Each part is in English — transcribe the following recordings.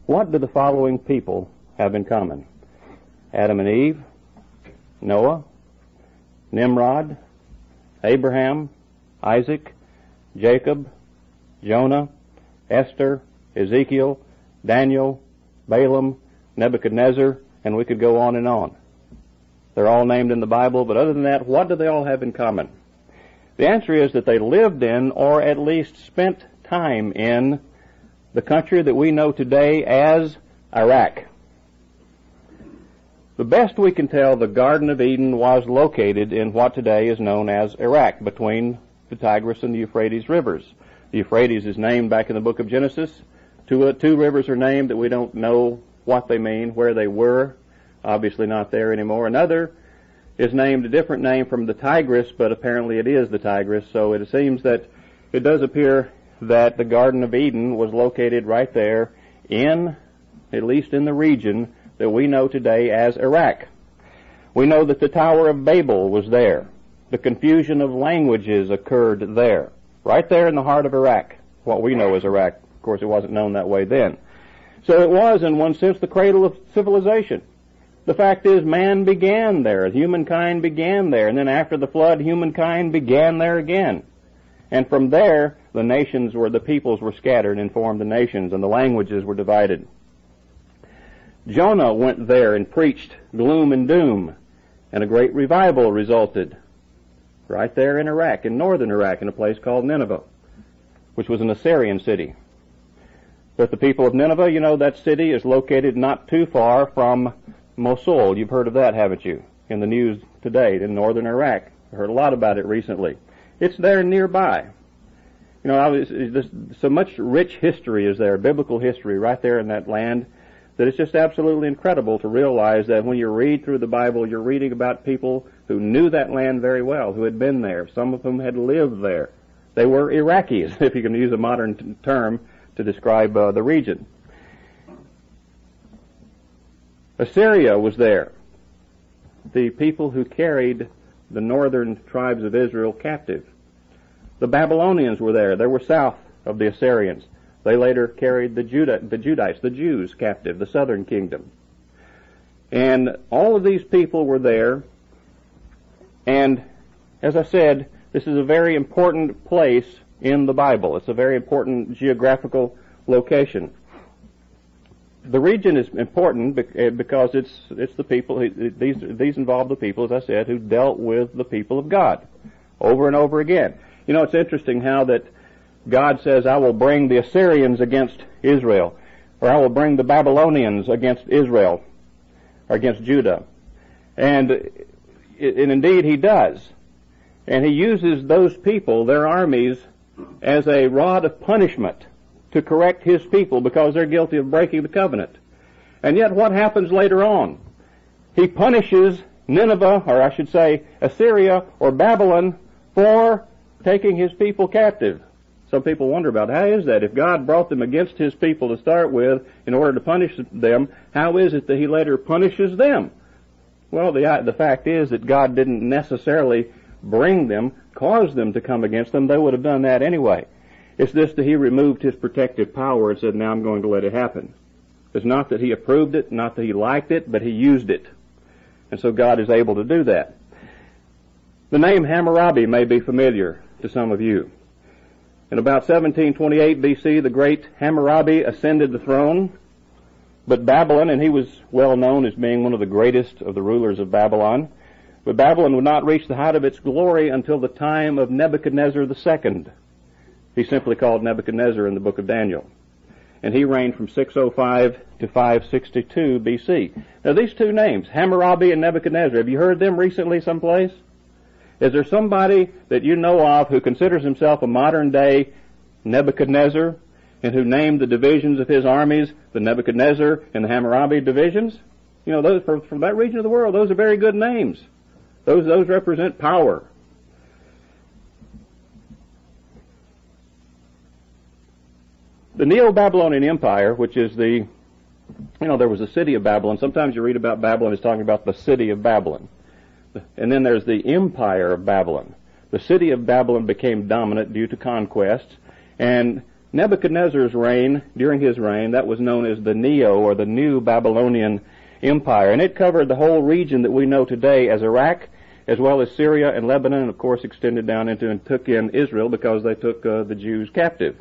What do the following people have in common? Adam and Eve, Noah, Nimrod, Abraham, Isaac, Jacob, Jonah, Esther, Ezekiel, Daniel, Balaam, Nebuchadnezzar, and we could go on and on. They're all named in the Bible, but other than that, what do they all have in common? The answer is that they lived in, or at least spent time in, the country that we know today as Iraq. The best we can tell, the Garden of Eden was located in what today is known as Iraq, between the Tigris and the Euphrates rivers. The Euphrates is named back in the book of Genesis. Two rivers are named that we don't know what they mean, where they were. Obviously not there anymore. Another is named a different name from the Tigris, but apparently it is the Tigris, so it seems that it does appear that the Garden of Eden was located right there in, at least in the region that we know today as Iraq. We know that the Tower of Babel was there. The confusion of languages occurred there, right there in the heart of Iraq, what we know as Iraq. Of course, it wasn't known that way then. So it was, in one sense, the cradle of civilization. The fact is, man began there. Humankind began there. And then after the flood, humankind began there again. And from there, the peoples were scattered and formed the nations, and the languages were divided. Jonah went there and preached gloom and doom, and a great revival resulted right there in Iraq, in northern Iraq, in a place called Nineveh, which was an Assyrian city. But the people of Nineveh, you know, that city is located not too far from Mosul. You've heard of that, haven't you? In the news today, in northern Iraq. I heard a lot about it recently. It's there nearby. You know, there's so much rich history is there, biblical history right there in that land, that it's just absolutely incredible to realize that when you read through the Bible, you're reading about people who knew that land very well, who had been there, some of whom had lived there. They were Iraqis, if you can use a modern term to describe the region. Assyria was there, the people who carried the northern tribes of Israel captive. The Babylonians were there. They were south of the Assyrians. They later carried the Judites, the Jews, captive, the southern kingdom. And all of these people were there. And as I said, this is a very important place in the Bible. It's a very important geographical location. The region is important because it's the people, these involve the people, as I said, who dealt with the people of God over and over again. You know, it's interesting how that God says, I will bring the Assyrians against Israel, or I will bring the Babylonians against Israel, or against Judah. And indeed he does. And he uses those people, their armies, as a rod of punishment to correct his people because they're guilty of breaking the covenant. And yet what happens later on? He punishes Nineveh, or I should say Assyria or Babylon, for taking his people captive. Some people wonder about how is that? If God brought them against his people to start with in order to punish them, how is it that he later punishes them? Well, the fact is that God didn't necessarily bring them, cause them to come against them. They would have done that anyway. It's this that he removed his protective power and said, now I'm going to let it happen. It's not that he approved it, not that he liked it, but he used it. And so God is able to do that. The name Hammurabi may be familiar to some of you. In about 1728 BC, the great Hammurabi ascended the throne, but Babylon, and he was well known as being one of the greatest of the rulers of Babylon, but Babylon would not reach the height of its glory until the time of Nebuchadnezzar II. He's simply called Nebuchadnezzar in the book of Daniel. And he reigned from 605 to 562 BC. Now these two names, Hammurabi and Nebuchadnezzar, have you heard them recently someplace? Is there somebody that you know of who considers himself a modern day Nebuchadnezzar and who named the divisions of his armies the Nebuchadnezzar and the Hammurabi divisions? You know, those from that region of the world, those are very good names. Those represent power. The Neo-Babylonian Empire, which is there was a city of Babylon. Sometimes you read about Babylon as talking about the city of Babylon. And then there's the empire of Babylon. The city of Babylon became dominant due to conquests, and Nebuchadnezzar's reign, during his reign, that was known as the Neo, or the New Babylonian Empire, and it covered the whole region that we know today as Iraq, as well as Syria and Lebanon, and of course extended down into and took in Israel because they took the Jews captive.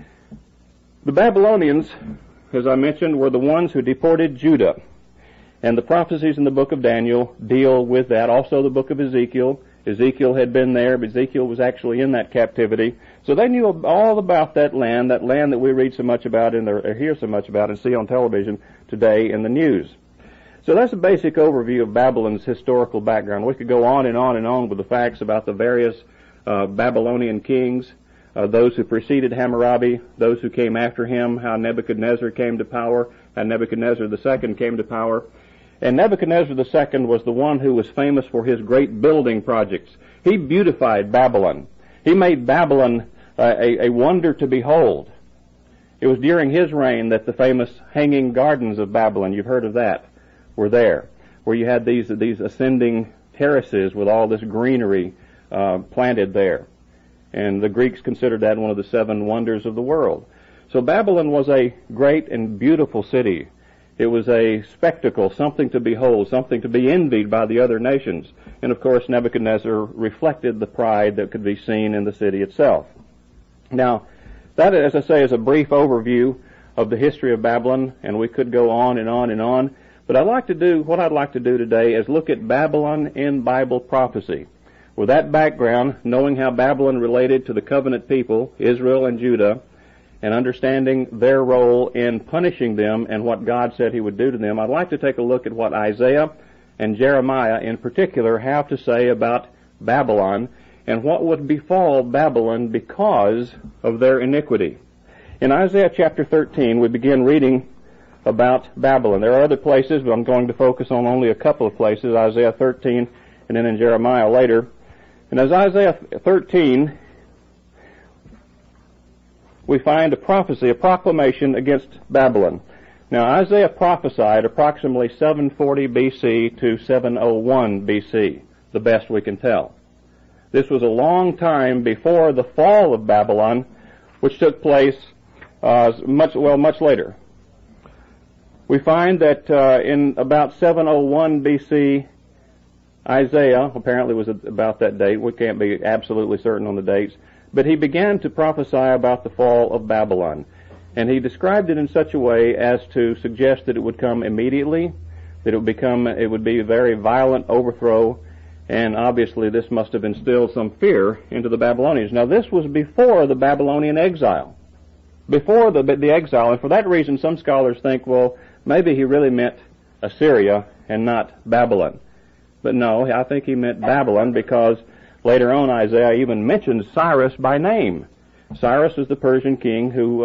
The Babylonians, as I mentioned, were the ones who deported Judah, and the prophecies in the book of Daniel deal with that. Also the book of Ezekiel. Ezekiel had been there, but Ezekiel was actually in that captivity. So they knew all about that land that we read so much about or hear so much about and see on television today in the news. So that's a basic overview of Babylon's historical background. We could go on and on and on with the facts about the various Babylonian kings, those who preceded Hammurabi, those who came after him, how Nebuchadnezzar came to power, how Nebuchadnezzar II came to power. And Nebuchadnezzar II was the one who was famous for his great building projects. He beautified Babylon. He made Babylon a wonder to behold. It was during his reign that the famous Hanging Gardens of Babylon, you've heard of that, were there, where you had these ascending terraces with all this greenery planted there. And the Greeks considered that one of the 7 wonders of the world. So Babylon was a great and beautiful city. It was a spectacle, something to behold, something to be envied by the other nations. And of course Nebuchadnezzar reflected the pride that could be seen in the city itself. Now, that, as I say, is a brief overview of the history of Babylon, and we could go on and on and on. But what I'd like to do today is look at Babylon in Bible prophecy. With that background, knowing how Babylon related to the covenant people, Israel and Judah, and understanding their role in punishing them and what God said he would do to them, I'd like to take a look at what Isaiah and Jeremiah in particular have to say about Babylon and what would befall Babylon because of their iniquity. In Isaiah chapter 13, we begin reading about Babylon. There are other places, but I'm going to focus on only a couple of places, Isaiah 13 and then in Jeremiah later. And as Isaiah 13, we find a prophecy, a proclamation against Babylon. Now, Isaiah prophesied approximately 740 BC to 701 BC, the best we can tell. This was a long time before the fall of Babylon, which took place much later. We find that in about 701 BC, Isaiah apparently was about that date. We can't be absolutely certain on the dates. But he began to prophesy about the fall of Babylon. And he described it in such a way as to suggest that it would come immediately, that it would be a very violent overthrow, and obviously this must have instilled some fear into the Babylonians. Now this was before the Babylonian exile. Before the exile, and for that reason some scholars think, well, maybe he really meant Assyria and not Babylon. But no, I think he meant Babylon because later on, Isaiah even mentions Cyrus by name. Cyrus was the Persian king who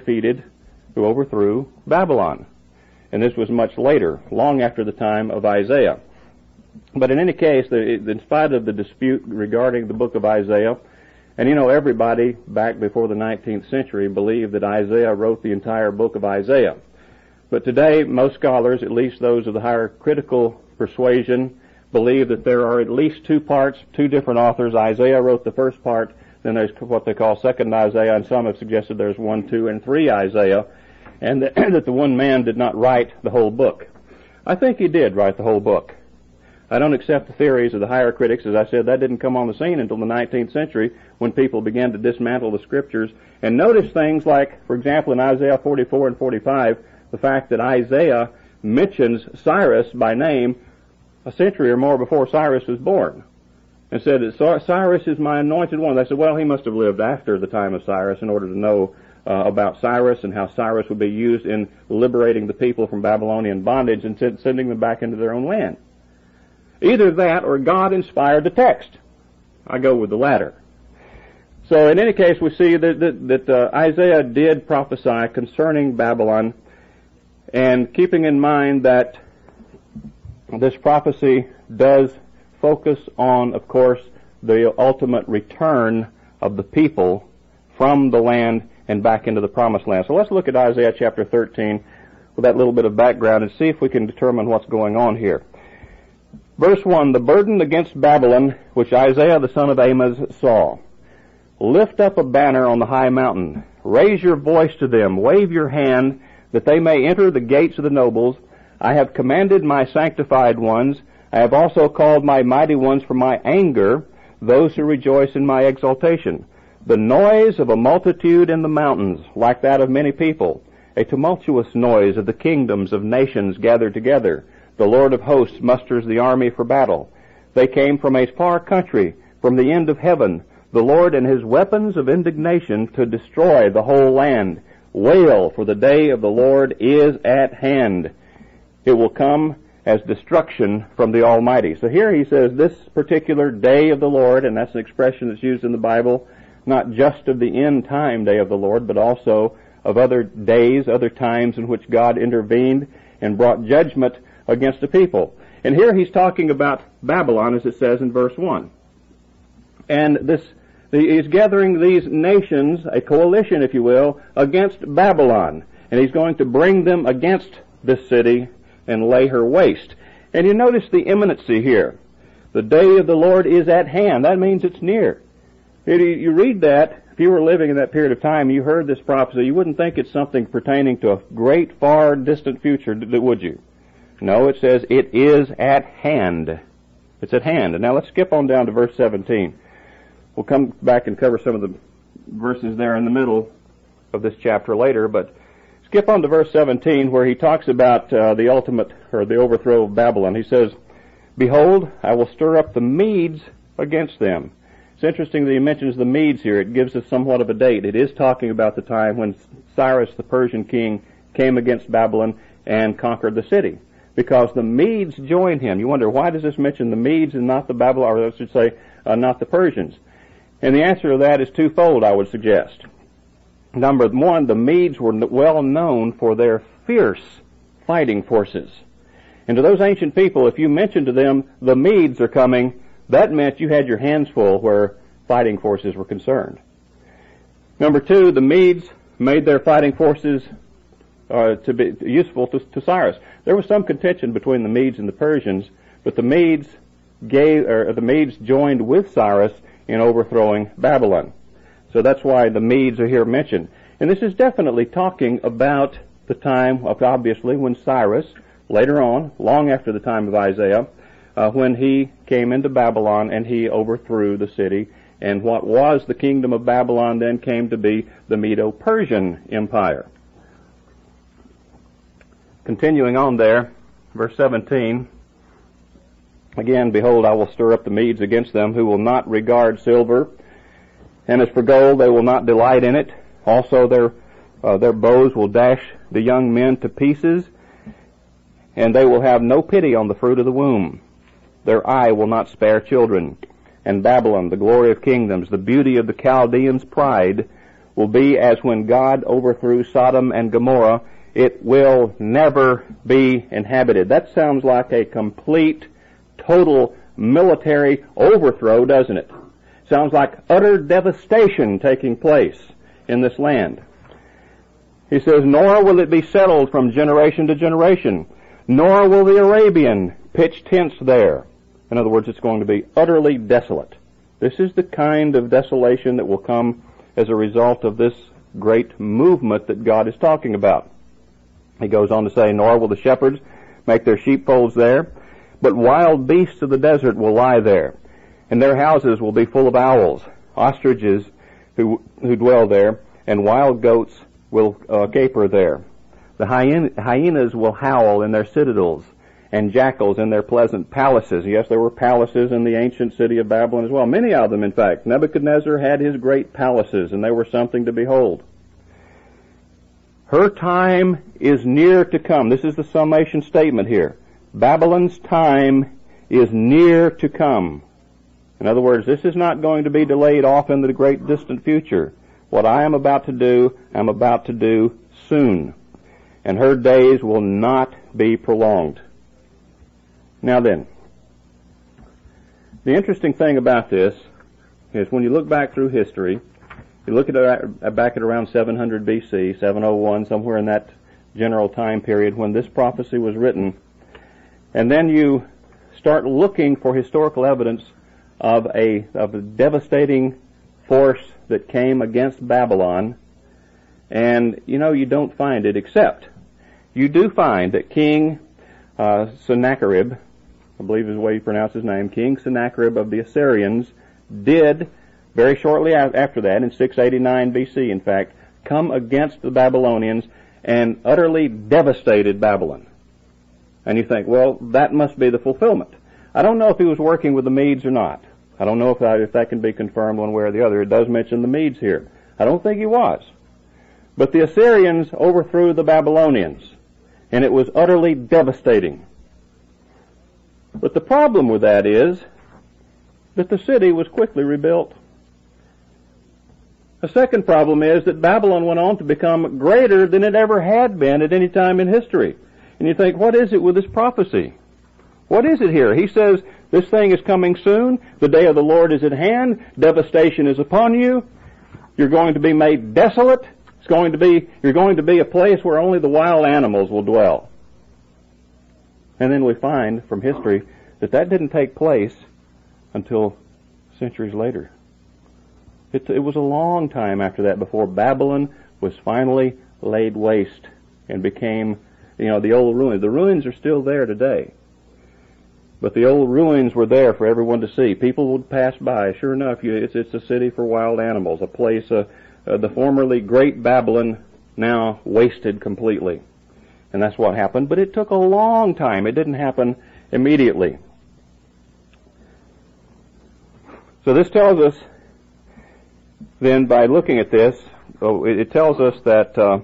overthrew Babylon. And this was much later, long after the time of Isaiah. But in any case, in spite of the dispute regarding the book of Isaiah, and everybody back before the 19th century believed that Isaiah wrote the entire book of Isaiah. But today, most scholars, at least those of the higher critical persuasion, believe that there are at least 2 parts, 2 different authors. Isaiah wrote the first part, then there's what they call second Isaiah, and some have suggested there's 1, 2, and 3 Isaiah, and that the one man did not write the whole book. I think he did write the whole book. I don't accept the theories of the higher critics. As I said, that didn't come on the scene until the 19th century when people began to dismantle the scriptures and notice things like, for example, in Isaiah 44 and 45, the fact that Isaiah mentions Cyrus by name a century or more before Cyrus was born, and said that Cyrus is my anointed one. They said, well, he must have lived after the time of Cyrus in order to know about Cyrus and how Cyrus would be used in liberating the people from Babylonian bondage and sending them back into their own land. Either that or God inspired the text. I go with the latter. So in any case, we see that Isaiah did prophesy concerning Babylon, and keeping in mind that this prophecy does focus on, of course, the ultimate return of the people from the land and back into the promised land. So let's look at Isaiah chapter 13 with that little bit of background and see if we can determine what's going on here. Verse 1, the burden against Babylon, which Isaiah the son of Amoz saw. Lift up a banner on the high mountain, Raise your voice to them, wave your hand, that they may enter the gates of the nobles. I have commanded my sanctified ones. I have also called my mighty ones for my anger, those who rejoice in my exaltation. The noise of a multitude in the mountains, like that of many people, a tumultuous noise of the kingdoms of nations gathered together. The Lord of hosts musters the army for battle. They came from a far country, from the end of heaven, the Lord and his weapons of indignation to destroy the whole land. Wail, for the day of the Lord is at hand. It will come as destruction from the Almighty. So here he says this particular day of the Lord, and that's an expression that's used in the Bible, not just of the end time day of the Lord, but also of other days, other times in which God intervened and brought judgment against the people. And here he's talking about Babylon, as it says in verse 1. And he's gathering these nations, a coalition, if you will, against Babylon. And he's going to bring them against this city and lay her waste. And you notice the imminency here. The day of the Lord is at hand. That means it's near. You read that, if you were living in that period of time, you heard this prophecy, you wouldn't think it's something pertaining to a great, far, distant future, would you? No, it says it is at hand. It's at hand. And now let's skip on down to verse 17. We'll come back and cover some of the verses there in the middle of this chapter later, but skip on to verse 17 where he talks about the ultimate, or the overthrow of Babylon. He says, Behold, I will stir up the Medes against them. It's interesting that he mentions the Medes here. It gives us somewhat of a date. It is talking about the time when Cyrus, the Persian king, came against Babylon and conquered the city. Because the Medes joined him. You wonder, why does this mention the Medes and not the Babylon, or I should say, not the Persians? And the answer to that is twofold, I would suggest. Number one, the Medes were well known for their fierce fighting forces. And to those ancient people, if you mentioned to them, the Medes are coming, that meant you had your hands full where fighting forces were concerned. Number two, the Medes made their fighting forces to be useful to Cyrus. There was some contention between the Medes and the Persians, but the Medes joined with Cyrus in overthrowing Babylon. So that's why the Medes are here mentioned. And this is definitely talking about the time of, obviously, when Cyrus, later on, long after the time of Isaiah, when he came into Babylon and he overthrew the city. And what was the kingdom of Babylon then came to be the Medo-Persian Empire. Continuing on there, verse 17, again, Behold, I will stir up the Medes against them, who will not regard silver, and as for gold, they will not delight in it. Also their bows will dash the young men to pieces, and they will have no pity on the fruit of the womb. Their eye will not spare children. And Babylon, the glory of kingdoms, the beauty of the Chaldeans' pride, will be as when God overthrew Sodom and Gomorrah. It will never be inhabited. That sounds like a complete, total military overthrow, doesn't it? Sounds like utter devastation taking place in this land. He says, Nor will it be settled from generation to generation, nor will the Arabian pitch tents there. In other words, it's going to be utterly desolate. This is the kind of desolation that will come as a result of this great movement that God is talking about. He goes on to say, Nor will the shepherds make their sheepfolds there, but wild beasts of the desert will lie there, and their houses will be full of owls, ostriches who dwell there, and wild goats will caper there. The hyenas will howl in their citadels, and jackals in their pleasant palaces. Yes, there were palaces in the ancient city of Babylon as well. Many of them, in fact. Nebuchadnezzar had his great palaces, and they were something to behold. Her time is near to come. This is the summation statement here. Babylon's time is near to come. In other words, this is not going to be delayed off into the great distant future. What I am about to do, I'm about to do soon. And her days will not be prolonged. Now then, the interesting thing about this is when you look back through history, you look at it back at around 700 BC, 701, somewhere in that general time period when this prophecy was written, and then you start looking for historical evidence of a devastating force that came against Babylon, And, you don't find it, except you do find that King Sennacherib, I believe is the way you pronounce his name, King Sennacherib of the Assyrians, did, very shortly after that, in 689 BC, in fact, come against the Babylonians and utterly devastated Babylon. And you think, well, that must be the fulfillment. I don't know if he was working with the Medes or not. I don't know if that can be confirmed one way or the other. It does mention the Medes here. I don't think he was. But the Assyrians overthrew the Babylonians, and it was utterly devastating. But the problem with that is that the city was quickly rebuilt. The second problem is that Babylon went on to become greater than it ever had been at any time in history. And you think, what is it with this prophecy? What is it here? He says, this thing is coming soon. The day of the Lord is at hand. Devastation is upon you. You're going to be made desolate. You're going to be a place where only the wild animals will dwell. And then we find from history that didn't take place until centuries later. It was a long time after that before Babylon was finally laid waste and became, the old ruins. The ruins are still there today. But the old ruins were there for everyone to see. People would pass by. Sure enough, it's a city for wild animals, a place, the formerly great Babylon, now wasted completely. And that's what happened. But it took a long time. It didn't happen immediately. So this tells us, then, by looking at this, it tells us that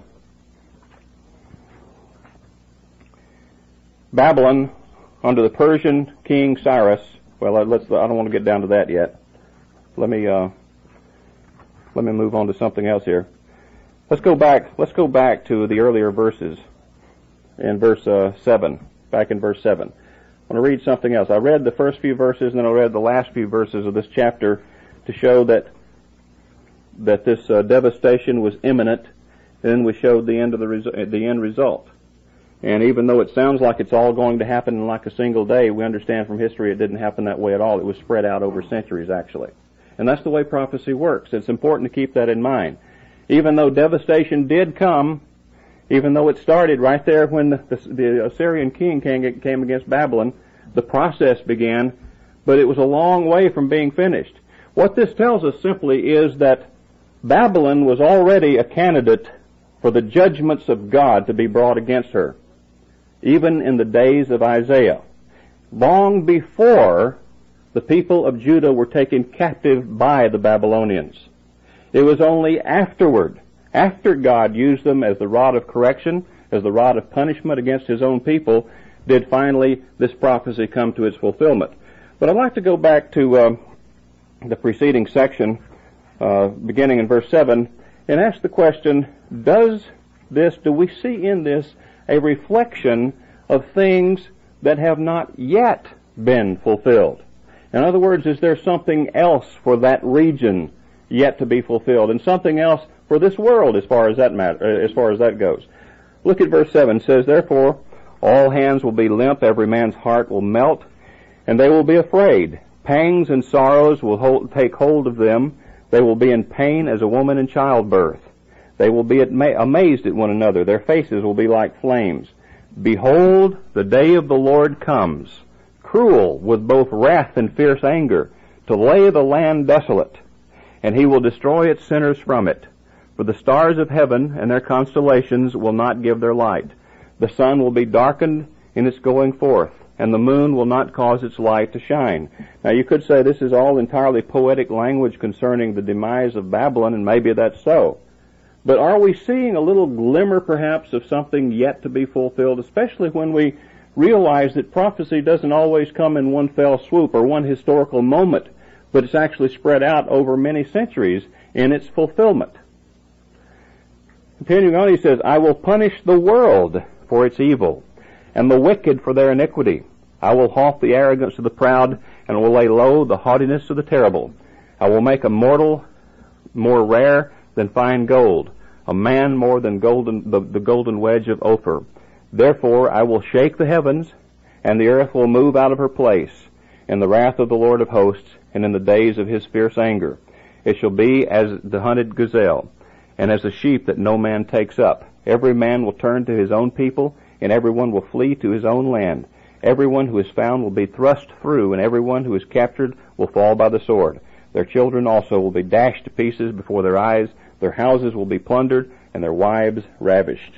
Babylon, under the Persian king Cyrus, I don't want to get down to that yet. Let me move on to something else here. Let's go back to the earlier verses in verse 7, back in verse 7. I want to read something else. I read the first few verses and then I read the last few verses of this chapter to show that this devastation was imminent, and then we showed the end result. And even though it sounds like it's all going to happen in like a single day, we understand from history it didn't happen that way at all. It was spread out over centuries, actually. And that's the way prophecy works. It's important to keep that in mind. Even though devastation did come, even though it started right there when the Assyrian king came against Babylon, the process began, but it was a long way from being finished. What this tells us simply is that Babylon was already a candidate for the judgments of God to be brought against her, even in the days of Isaiah. Long before the people of Judah were taken captive by the Babylonians. It was only afterward, after God used them as the rod of correction, as the rod of punishment against his own people, did finally this prophecy come to its fulfillment. But I'd like to go back to the preceding section, beginning in verse 7, and ask the question, do we see in this a reflection of things that have not yet been fulfilled? In other words, is there something else for that region yet to be fulfilled, and something else for this world as far as that goes? Look at verse 7. It says, therefore, all hands will be limp, every man's heart will melt, and they will be afraid. Pangs and sorrows will take hold of them. They will be in pain as a woman in childbirth. They will be amazed at one another. Their faces will be like flames. Behold, the day of the Lord comes, cruel with both wrath and fierce anger, to lay the land desolate, and he will destroy its sinners from it. For the stars of heaven and their constellations will not give their light. The sun will be darkened in its going forth, and the moon will not cause its light to shine. Now you could say this is all entirely poetic language concerning the demise of Babylon, and maybe that's so. But are we seeing a little glimmer perhaps of something yet to be fulfilled, especially when we realize that prophecy doesn't always come in one fell swoop or one historical moment, but it's actually spread out over many centuries in its fulfillment. Continuing on, he says, I will punish the world for its evil, and the wicked for their iniquity. I will halt the arrogance of the proud, and will lay low the haughtiness of the terrible. I will make a mortal more rare than fine gold, a man more than the golden wedge of Ophir. Therefore I will shake the heavens, and the earth will move out of her place, in the wrath of the Lord of hosts, and in the days of his fierce anger. It shall be as the hunted gazelle, and as a sheep that no man takes up. Every man will turn to his own people, and everyone will flee to his own land. Everyone who is found will be thrust through, and everyone who is captured will fall by the sword. Their children also will be dashed to pieces before their eyes. Their houses will be plundered, and their wives ravished.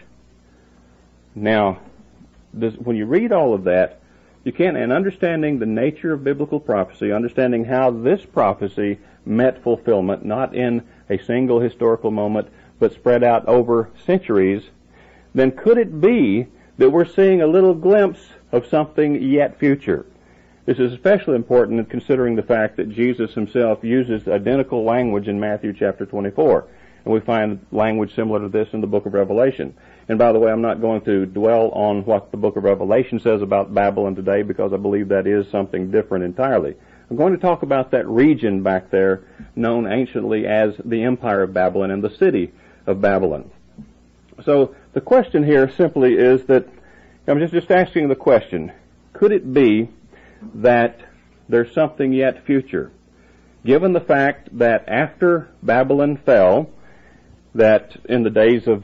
Now, when you read all of that, you can, and understanding the nature of biblical prophecy, understanding how this prophecy met fulfillment, not in a single historical moment, but spread out over centuries, then could it be that we're seeing a little glimpse of something yet future? This is especially important in considering the fact that Jesus himself uses identical language in Matthew chapter 24. And we find language similar to this in the book of Revelation. And by the way, I'm not going to dwell on what the book of Revelation says about Babylon today, because I believe that is something different entirely. I'm going to talk about that region back there known anciently as the Empire of Babylon and the city of Babylon. So the question here simply is that, I'm just asking the question, could it be that there's something yet future? Given the fact that after Babylon fell, that in the days of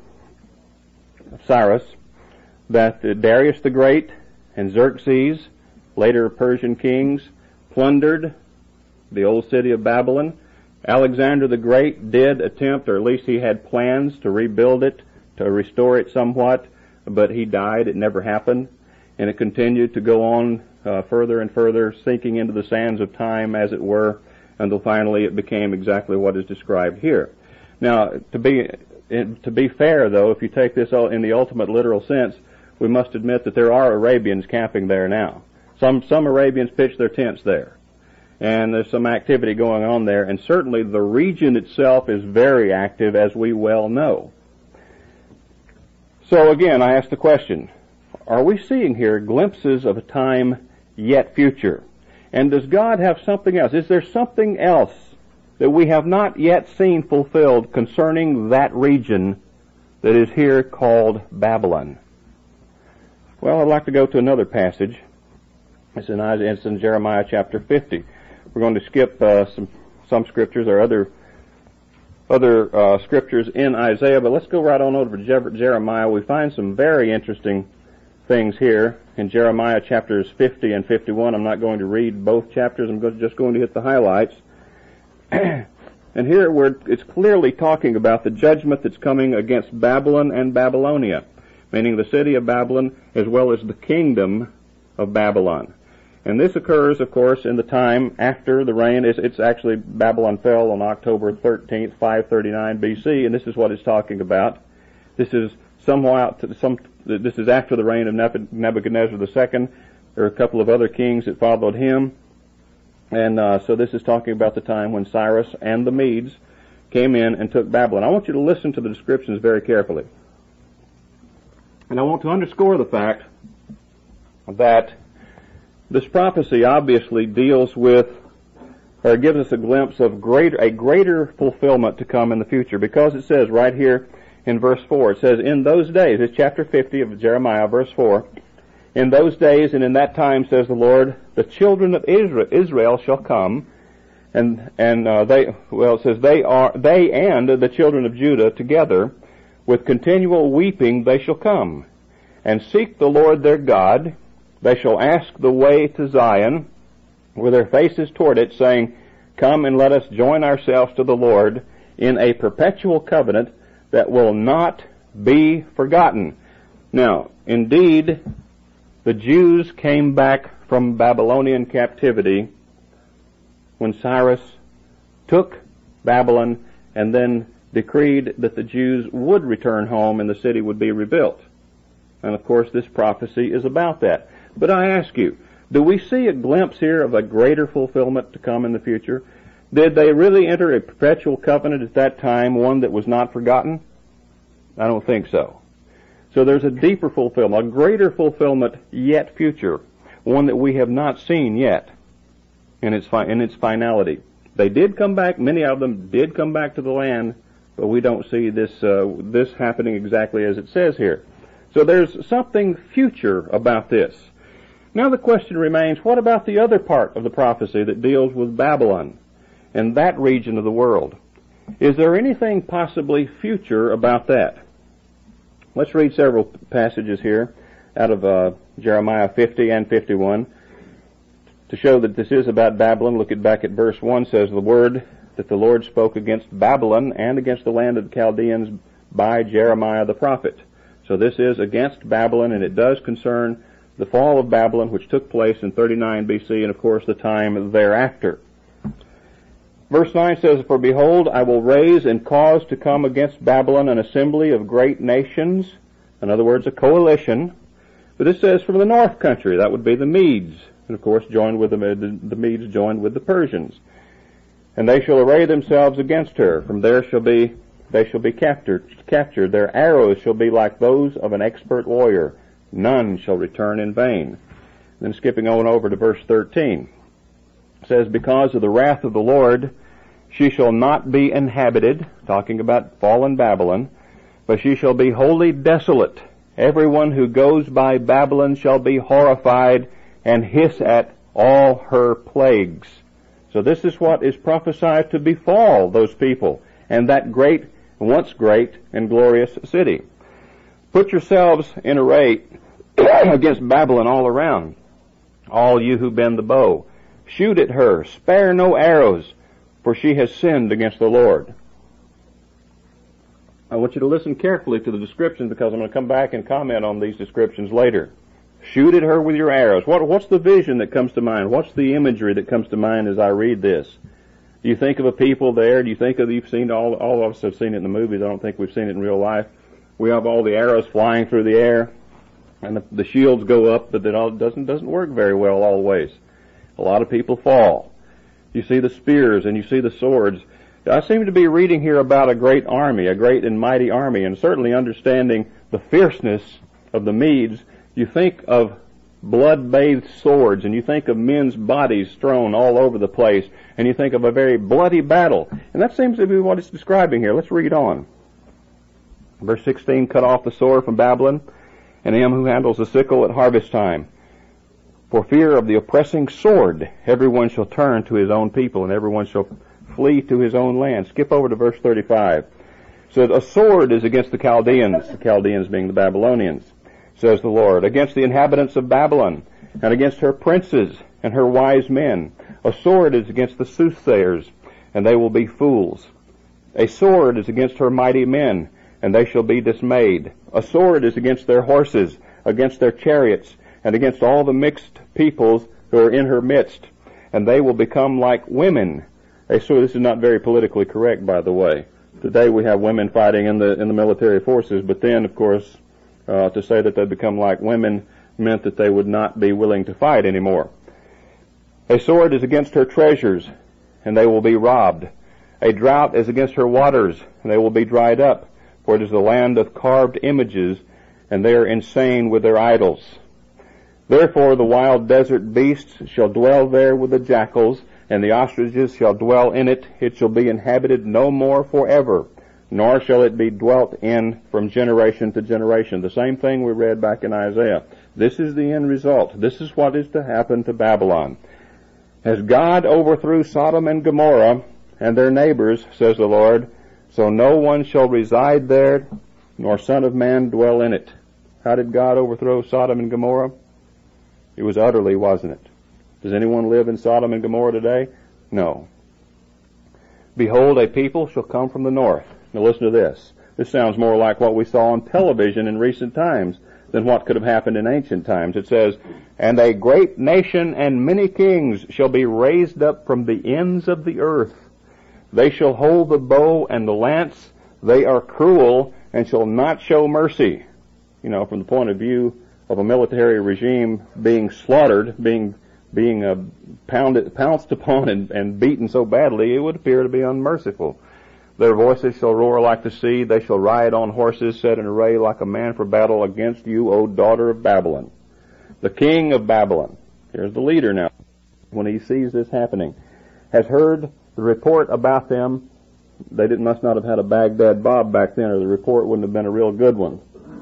Cyrus, that Darius the Great and Xerxes, later Persian kings, plundered the old city of Babylon. Alexander the Great did attempt, or at least he had plans to rebuild it, to restore it somewhat, but he died. It never happened. And it continued to go on further and further, sinking into the sands of time, as it were, until finally it became exactly what is described here. Now, to be fair, though, if you take this in the ultimate literal sense, we must admit that there are Arabians camping there now. Some Arabians pitch their tents there, and there's some activity going on there, and certainly the region itself is very active, as we well know. So again, I ask the question, are we seeing here glimpses of a time yet future? And does God have something else? Is there something else that we have not yet seen fulfilled concerning that region that is here called Babylon? Well, I'd like to go to another passage. It's in Jeremiah chapter 50. We're going to skip some scriptures or other scriptures in Isaiah, but let's go right on over to Jeremiah. We find some very interesting things here in Jeremiah chapters 50 and 51. I'm not going to read both chapters. I'm just going to hit the highlights. And here it's clearly talking about the judgment that's coming against Babylon and Babylonia, meaning the city of Babylon as well as the kingdom of Babylon. And this occurs, of course, in the time after the reign. It's actually, Babylon fell on October 13th, 539 BC, and this is what it's talking about. This is this is after the reign of Nebuchadnezzar II. There are a couple of other kings that followed him. And so this is talking about the time when Cyrus and the Medes came in and took Babylon. I want you to listen to the descriptions very carefully. And I want to underscore the fact that this prophecy obviously deals with, or gives us a glimpse of a greater fulfillment to come in the future, because it says right here in verse 4, it says, in those days, it's chapter 50 of Jeremiah, verse 4, in those days and in that time, says the Lord, the children of Israel shall come, and it says they and the children of Judah together, with continual weeping they shall come, and seek the Lord their God. They shall ask the way to Zion, with their faces toward it, saying, come and let us join ourselves to the Lord in a perpetual covenant that will not be forgotten. Now, indeed, the Jews came back from Babylonian captivity when Cyrus took Babylon and then decreed that the Jews would return home and the city would be rebuilt. And of course this prophecy is about that. But I ask you, do we see a glimpse here of a greater fulfillment to come in the future? Did they really enter a perpetual covenant at that time, one that was not forgotten? I don't think so. So there's a deeper fulfillment, a greater fulfillment yet future, one that we have not seen yet in its finality. They did come back, many of them did come back to the land, but we don't see this happening exactly as it says here. So there's something future about this. Now the question remains, what about the other part of the prophecy that deals with Babylon and that region of the world? Is there anything possibly future about that? Let's read several passages here out of Jeremiah 50 and 51 to show that this is about Babylon. Look back at verse 1, says, the word that the Lord spoke against Babylon and against the land of the Chaldeans by Jeremiah the prophet. So this is against Babylon, and it does concern the fall of Babylon, which took place in 39 BC, and of course the time thereafter. Verse 9 says, for behold, I will raise and cause to come against Babylon an assembly of great nations, in other words, a coalition. But this says from the north country, that would be the Medes, and of course joined with the Medes joined with the Persians. And they shall array themselves against her. From there they shall be captured. Their arrows shall be like those of an expert warrior. None shall return in vain. Then skipping on over to verse 13. It says, because of the wrath of the Lord, she shall not be inhabited, talking about fallen Babylon, but she shall be wholly desolate. Everyone who goes by Babylon shall be horrified and hiss at all her plagues. So this is what is prophesied to befall those people and that great, once great and glorious city. Put yourselves in array against Babylon all around, all you who bend the bow. Shoot at her, spare no arrows, for she has sinned against the Lord. I want you to listen carefully to the description, because I'm going to come back and comment on these descriptions later. Shoot at her with your arrows. What's the vision that comes to mind? What's the imagery that comes to mind as I read this? Do you think of a people there? Do you think of, you've seen, all of us have seen it in the movies. I don't think we've seen it in real life. We have all the arrows flying through the air, and the shields go up, but it doesn't work very well always. A lot of people fall. You see the spears and you see the swords. I seem to be reading here about a great army, a great and mighty army, and certainly understanding the fierceness of the Medes. You think of blood-bathed swords, and you think of men's bodies strewn all over the place, and you think of a very bloody battle. And that seems to be what it's describing here. Let's read on. Verse 16, cut off the sword from Babylon, and him who handles the sickle at harvest time. For fear of the oppressing sword, everyone shall turn to his own people, and everyone shall flee to his own land. Skip over to verse 35. So a sword is against the Chaldeans being the Babylonians, says the Lord, against the inhabitants of Babylon, and against her princes and her wise men. A sword is against the soothsayers, and they will be fools. A sword is against her mighty men, and they shall be dismayed. A sword is against their horses, against their chariots, and against all the mixed peoples who are in her midst, and they will become like women. So this is not very politically correct, by the way. Today we have women fighting in the military forces, but then, of course, to say that they become like women meant that they would not be willing to fight anymore. A sword is against her treasures, and they will be robbed. A drought is against her waters, and they will be dried up, for it is the land of carved images, and they are insane with their idols. Therefore the wild desert beasts shall dwell there with the jackals, and the ostriches shall dwell in it. It shall be inhabited no more forever, nor shall it be dwelt in from generation to generation. The same thing we read back in Isaiah. This is the end result. This is what is to happen to Babylon. As God overthrew Sodom and Gomorrah and their neighbors, says the Lord, so no one shall reside there, nor son of man dwell in it. How did God overthrow Sodom and Gomorrah? It was utterly, wasn't it? Does anyone live in Sodom and Gomorrah today? No. Behold, a people shall come from the north. Now listen to this. This sounds more like what we saw on television in recent times than what could have happened in ancient times. It says, and a great nation and many kings shall be raised up from the ends of the earth. They shall hold the bow and the lance. They are cruel and shall not show mercy. You know, from the point of view of a military regime being slaughtered, being pounced upon and beaten so badly, it would appear to be unmerciful. Their voices shall roar like the sea. They shall ride on horses set in array like a man for battle against you, O daughter of Babylon. The king of Babylon, here's the leader now, when he sees this happening, has heard the report about them. They must not have had a Baghdad Bob back then, or the report wouldn't have been a real good one.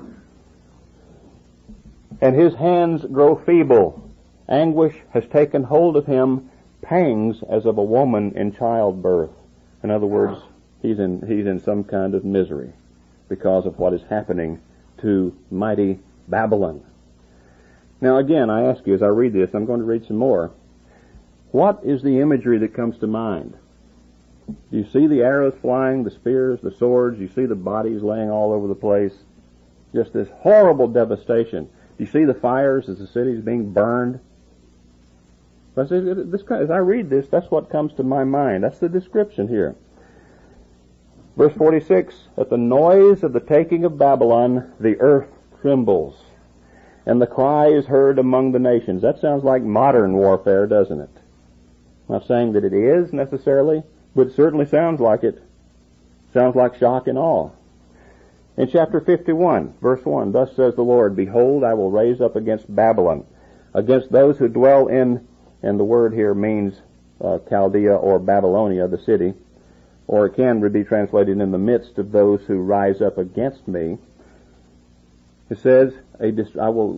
And his hands grow feeble. Anguish has taken hold of him, pangs as of a woman in childbirth. In other words, He's in some kind of misery because of what is happening to mighty Babylon. Now again, I ask you as I read this, I'm going to read some more. What is the imagery that comes to mind? Do you see the arrows flying, the spears, the swords? You see the bodies laying all over the place? Just this horrible devastation. Do you see the fires as the city is being burned? As I read this, that's what comes to my mind. That's the description here. Verse 46, at the noise of the taking of Babylon, the earth trembles, and the cry is heard among the nations. That sounds like modern warfare, doesn't it? I'm not saying that it is necessarily, but it certainly sounds like it. Sounds like shock and awe. In chapter 51, verse 1, thus says the Lord, behold, I will raise up against Babylon, against those who dwell in, and the word here means Chaldea or Babylonia, the city, or it can be translated in the midst of those who rise up against me. It says, against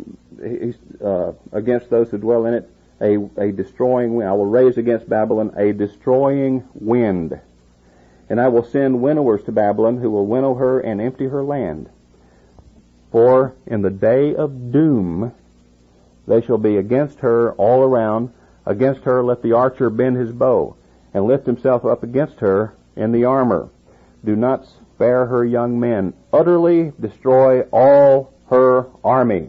those who dwell in it, a destroying wind. I will raise against Babylon a destroying wind. And I will send winnowers to Babylon who will winnow her and empty her land. For in the day of doom they shall be against her all around. Against her let the archer bend his bow, and lift himself up against her in the armor. Do not spare her young men. Utterly destroy all her army.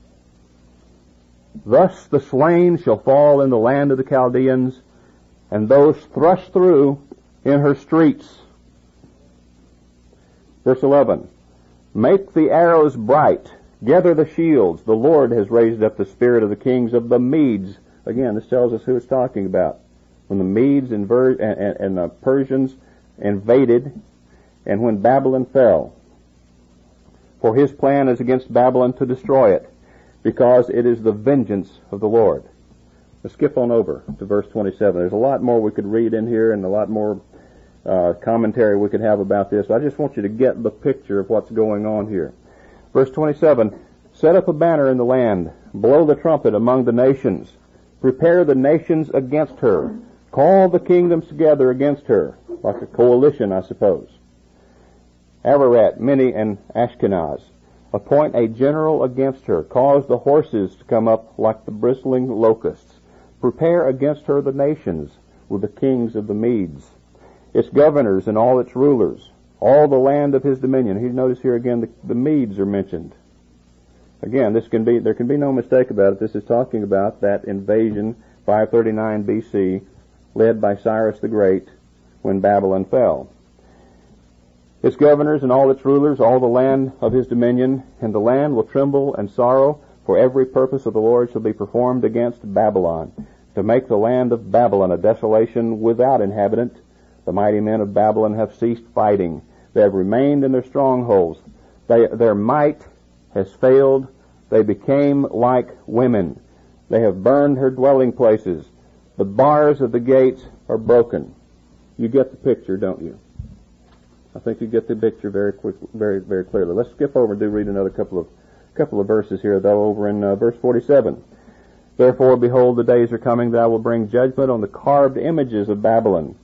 Thus the slain shall fall in the land of the Chaldeans, and those thrust through in her streets. Verse 11, make the arrows bright, gather the shields. The Lord has raised up the spirit of the kings of the Medes. Again, this tells us who it's talking about. When the Medes and the Persians invaded, and when Babylon fell. For his plan is against Babylon to destroy it, because it is the vengeance of the Lord. Let's skip on over to verse 27. There's a lot more we could read in here and a lot more commentary we could have about this. I just want you to get the picture of what's going on here. Verse 27, set up a banner in the land, blow the trumpet among the nations, prepare the nations against her, call the kingdoms together against her, like a coalition, I suppose. Ararat, Minni, and Ashkenaz, appoint a general against her, cause the horses to come up like the bristling locusts, prepare against her the nations with the kings of the Medes, its governors and all its rulers, all the land of his dominion. You notice here again the Medes are mentioned. Again, there can be no mistake about it. This is talking about that invasion, 539 BC, led by Cyrus the Great when Babylon fell. Its governors and all its rulers, all the land of his dominion, and the land will tremble and sorrow, for every purpose of the Lord shall be performed against Babylon, to make the land of Babylon a desolation without inhabitant. The mighty men of Babylon have ceased fighting. They have remained in their strongholds. Their might has failed. They became like women. They have burned her dwelling places. The bars of the gates are broken. You get the picture, don't you? I think you get the picture very very clearly. Let's skip over and read another couple of verses here, though, over in verse 47. Therefore, behold, the days are coming that I will bring judgment on the carved images of Babylon.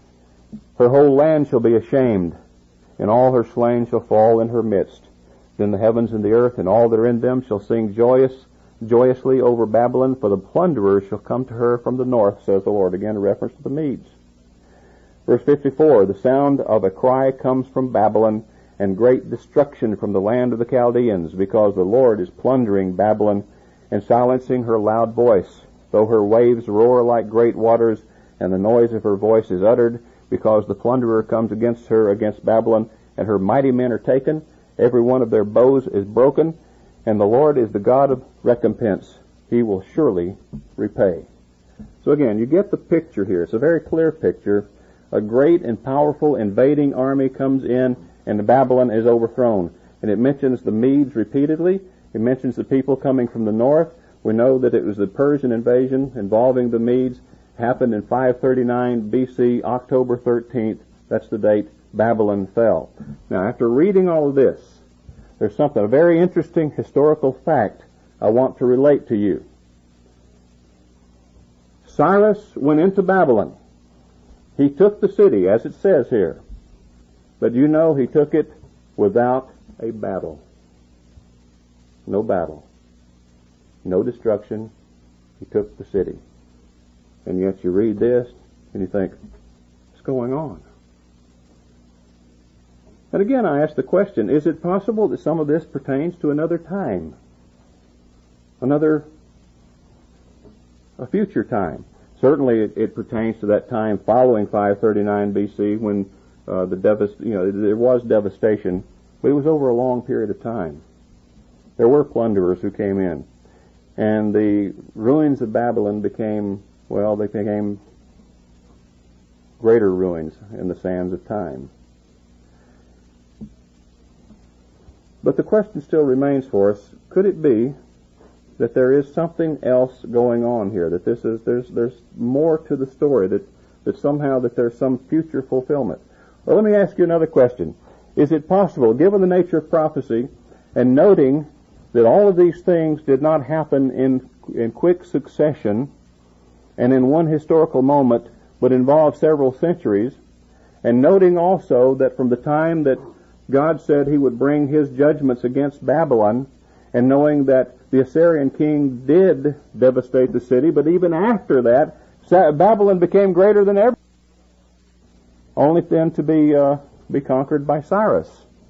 Her whole land shall be ashamed, and all her slain shall fall in her midst. Then the heavens and the earth and all that are in them shall sing joyously over Babylon, for the plunderers shall come to her from the north, says the Lord. Again, a reference to the Medes. Verse 54, the sound of a cry comes from Babylon, and great destruction from the land of the Chaldeans, because the Lord is plundering Babylon and silencing her loud voice, though her waves roar like great waters, and the noise of her voice is uttered, because the plunderer comes against her, against Babylon, and her mighty men are taken. Every one of their bows is broken, and the Lord is the God of recompense. He will surely repay. So again, you get the picture here. It's a very clear picture. A great and powerful invading army comes in, and Babylon is overthrown. And it mentions the Medes repeatedly. It mentions the people coming from the north. We know that it was the Persian invasion involving the Medes. Happened in 539 BC, October 13th. That's the date Babylon fell. Now, after reading all of this, there's a very interesting historical fact I want to relate to you. Cyrus went into Babylon. He took the city, as it says here. But you know he took it without a battle. No battle. No destruction. He took the city. And yet you read this and you think, what's going on? And again I ask the question, is it possible that some of this pertains to another time? A future time. Certainly it pertains to that time following 539 BC when there was devastation, but it was over a long period of time. There were plunderers who came in, and the ruins of Babylon became greater ruins in the sands of time. But the question still remains for us, could it be that there is something else going on here, that there's more to the story, that somehow that there's some future fulfillment? Well, let me ask you another question. Is it possible, given the nature of prophecy, and noting that all of these things did not happen in quick succession and in one historical moment, but involved several centuries, and noting also that from the time that God said he would bring his judgments against Babylon, and knowing that the Assyrian king did devastate the city, but even after that, Babylon became greater than ever, only then to be conquered by Cyrus.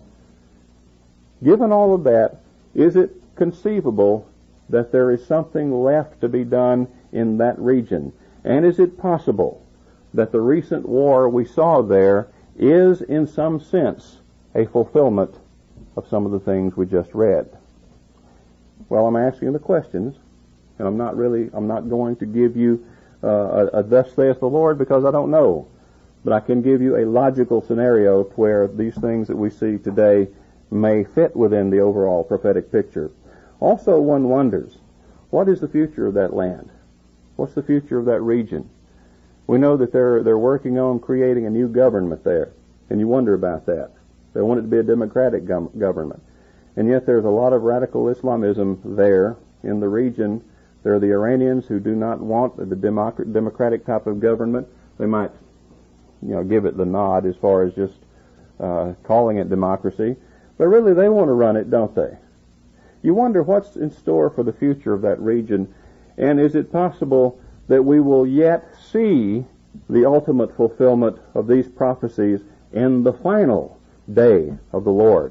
Given all of that, is it conceivable that there is something left to be done in that region? And is it possible that the recent war we saw there is, in some sense, a fulfillment of some of the things we just read? Well, I'm asking the questions, and I'm not going to give you a thus saith the Lord, because I don't know. But I can give you a logical scenario where these things that we see today may fit within the overall prophetic picture. Also, one wonders, what is the future of that land? What's the future of that region? We know that they're working on creating a new government there, and you wonder about that. They want it to be a democratic government. And yet there's a lot of radical Islamism there in the region. There are the Iranians who do not want the democratic type of government. They might, give it the nod as far as just calling it democracy. But really they want to run it, don't they? You wonder what's in store for the future of that region, and is it possible that we will yet see the ultimate fulfillment of these prophecies in the final day of the Lord?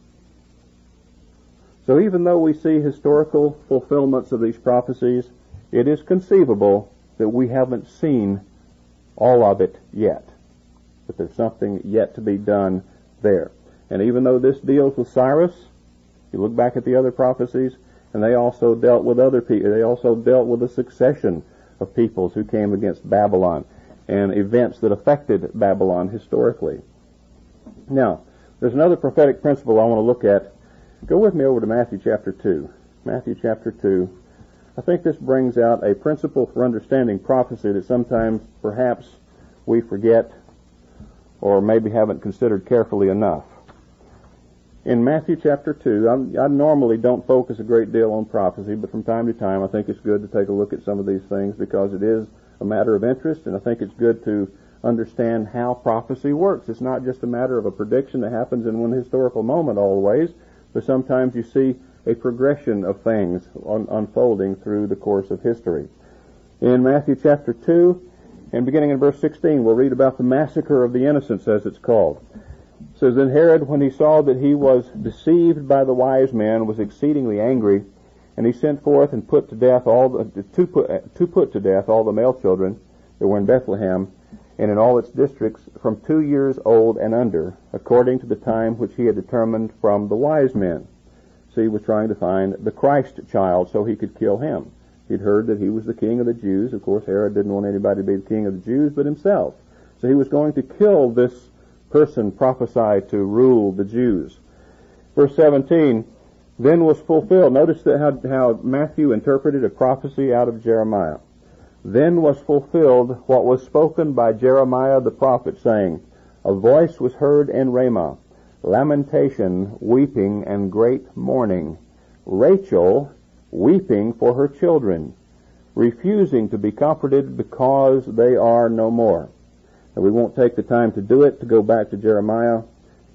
So even though we see historical fulfillments of these prophecies, it is conceivable that we haven't seen all of it yet, that there's something yet to be done there. And even though this deals with Cyrus, you look back at the other prophecies, and they also dealt with other people. They also dealt with a succession of peoples who came against Babylon and events that affected Babylon historically. Now, there's another prophetic principle I want to look at. Go with me over to Matthew chapter 2. Matthew chapter 2. I think this brings out a principle for understanding prophecy that sometimes perhaps we forget or maybe haven't considered carefully enough. In Matthew chapter 2, I normally don't focus a great deal on prophecy, but from time to time I think it's good to take a look at some of these things because it is a matter of interest, and I think it's good to understand how prophecy works. It's not just a matter of a prediction that happens in one historical moment always, but sometimes you see a progression of things unfolding through the course of history. In Matthew chapter 2, and beginning in verse 16, we'll read about the massacre of the innocents, as it's called. It says, "Then Herod, when he saw that he was deceived by the wise men, was exceedingly angry, and he sent forth and put to death all the male children that were in Bethlehem and in all its districts from 2 years old and under, according to the time which he had determined from the wise men." So he was trying to find the Christ child so he could kill him. He'd heard that he was the king of the Jews. Of course, Herod didn't want anybody to be the king of the Jews but himself. So he was going to kill this person prophesied to rule the Jews. Verse 17, "Then was fulfilled." Notice that how Matthew interpreted a prophecy out of Jeremiah. "Then was fulfilled what was spoken by Jeremiah the prophet, saying, A voice was heard in Ramah, lamentation, weeping, and great mourning. Rachel weeping for her children, refusing to be comforted because they are no more." And we won't take the time to do it, to go back to Jeremiah,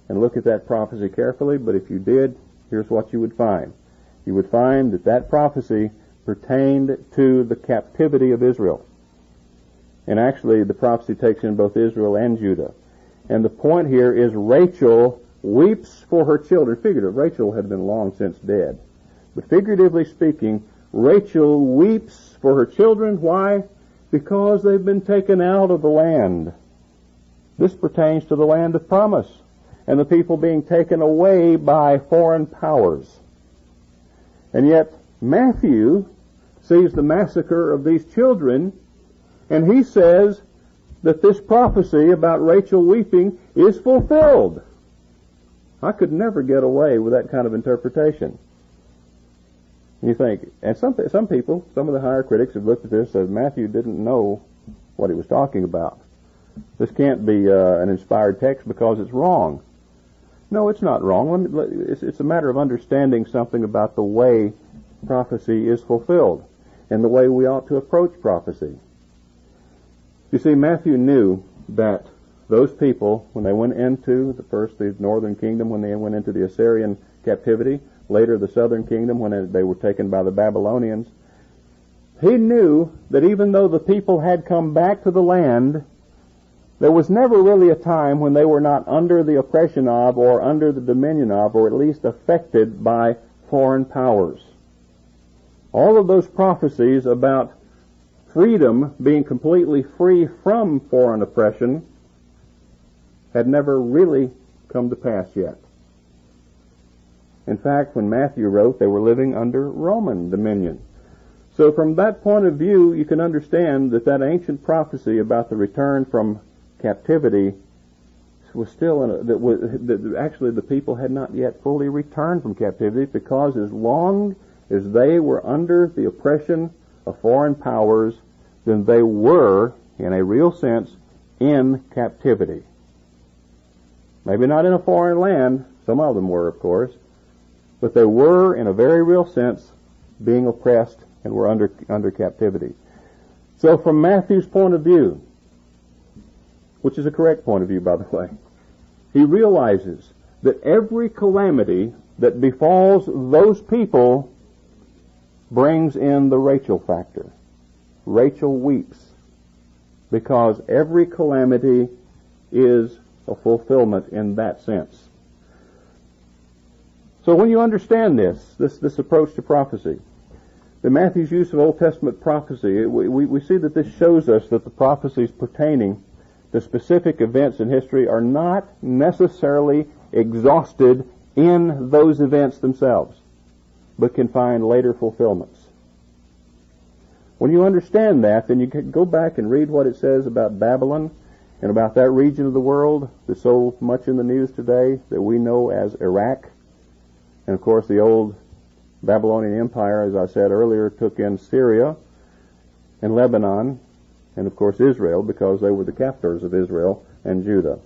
and look at that prophecy carefully, but if you did, here's what you would find. You would find that that prophecy pertained to the captivity of Israel. And actually, the prophecy takes in both Israel and Judah. And the point here is Rachel weeps for her children. Figuratively, Rachel had been long since dead. But figuratively speaking, Rachel weeps for her children. Why? Because they've been taken out of the land. This pertains to the land of promise and the people being taken away by foreign powers. And yet, Matthew sees the massacre of these children, and he says that this prophecy about Rachel weeping is fulfilled. I could never get away with that kind of interpretation. You think, and some people, some of the higher critics have looked at this and said Matthew didn't know what he was talking about. This can't be an inspired text because it's wrong. No, it's not wrong. It's a matter of understanding something about the way prophecy is fulfilled and the way we ought to approach prophecy. You see, Matthew knew that those people, when they went into the northern kingdom, when they went into the Assyrian captivity, later the southern kingdom when they were taken by the Babylonians, he knew that even though the people had come back to the land, there was never really a time when they were not under the oppression of or under the dominion of or at least affected by foreign powers. All of those prophecies about freedom, being completely free from foreign oppression, had never really come to pass yet. In fact, when Matthew wrote, they were living under Roman dominion. So from that point of view, you can understand that that ancient prophecy about the return from captivity was still actually the people had not yet fully returned from captivity, because as long as they were under the oppression of foreign powers, then they were, in a real sense, in captivity. Maybe not in a foreign land, some of them were, of course, but they were, in a very real sense, being oppressed and were under captivity. So from Matthew's point of view, which is a correct point of view, by the way, he realizes that every calamity that befalls those people brings in the Rachel factor. Rachel weeps because every calamity is a fulfillment in that sense. So when you understand this approach to prophecy, the Matthew's use of Old Testament prophecy, we see that this shows us that the prophecies pertaining to specific events in history are not necessarily exhausted in those events themselves, but can find later fulfillments. When you understand that, then you can go back and read what it says about Babylon and about that region of the world that's so much in the news today that we know as Iraq. And of course the old Babylonian Empire, as I said earlier, took in Syria and Lebanon and of course Israel, because they were the captors of Israel and Judah.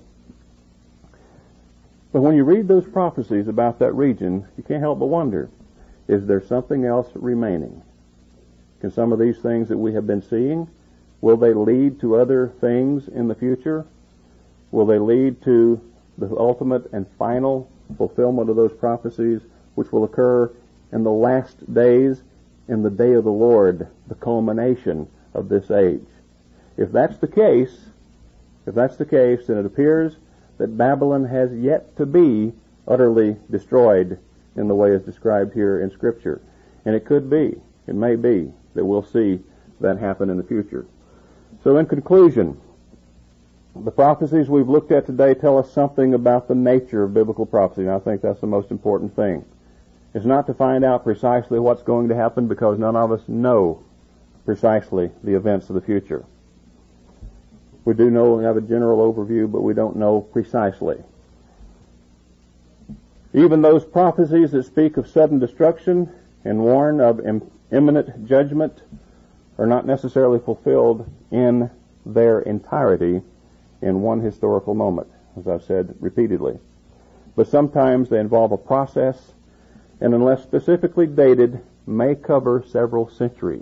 But when you read those prophecies about that region, you can't help but wonder, is there something else remaining? Can some of these things that we have been seeing, will they lead to other things in the future? Will they lead to the ultimate and final fulfillment of those prophecies, which will occur in the last days, in the day of the Lord, the culmination of this age? If that's the case, then it appears that Babylon has yet to be utterly destroyed in the way it's described here in Scripture. And it could be, it may be, that we'll see that happen in the future. So in conclusion, the prophecies we've looked at today tell us something about the nature of biblical prophecy, and I think that's the most important thing. It's not to find out precisely what's going to happen, because none of us know precisely the events of the future. We do know and have a general overview, but we don't know precisely. Even those prophecies that speak of sudden destruction and warn of imminent judgment are not necessarily fulfilled in their entirety in one historical moment, as I've said repeatedly. But sometimes they involve a process, and unless specifically dated, may cover several centuries.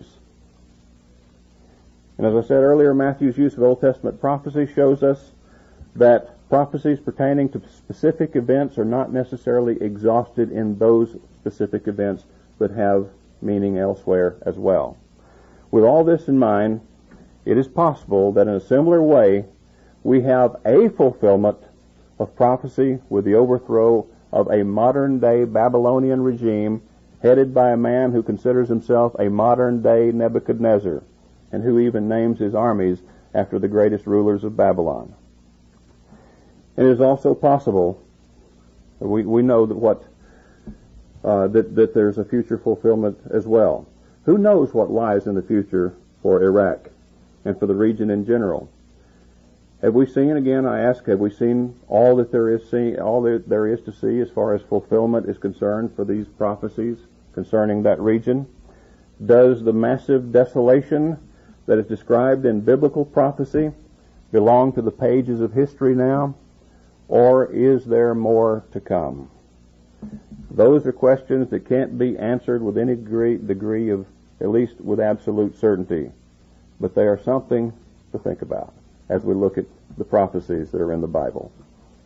And as I said earlier, Matthew's use of Old Testament prophecy shows us that Prophecies pertaining to specific events are not necessarily exhausted in those specific events, but have meaning elsewhere as well. With all this in mind, it is possible that in a similar way we have a fulfillment of prophecy with the overthrow of a modern-day Babylonian regime headed by a man who considers himself a modern-day Nebuchadnezzar and who even names his armies after the greatest rulers of Babylon. It is also possible, we know that that there's a future fulfillment as well. Who knows what lies in the future for Iraq and for the region in general? Have we seen, again I ask, have we seen all that there is to see as far as fulfillment is concerned for these prophecies concerning that region? Does the massive desolation that is described in biblical prophecy belong to the pages of history now? Or is there more to come? Those are questions that can't be answered with any degree of, at least with absolute certainty. But they are something to think about as we look at the prophecies that are in the Bible.